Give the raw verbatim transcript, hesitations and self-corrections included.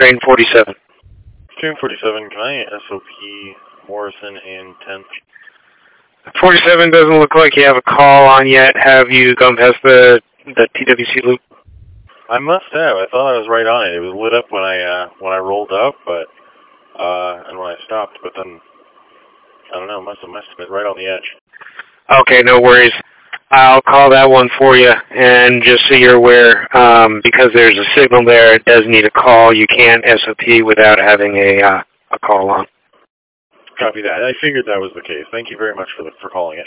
train forty-seven. Train forty-seven, can I S O P Morrison and tenth? forty-seven doesn't look like you have a call on yet. Have you gone past the the T W C loop? I must have. I thought I was right on it. It was lit up when I uh, when I rolled up, but uh, and when I stopped. But then I don't know. Must have must have been right on the edge. Okay, no worries. I'll call that one for you. And just so you're aware, um, because there's a signal there, it does need a call. You can't S O P without having a uh, a call on. Copy that. I figured that was the case. Thank you very much for the, for calling it.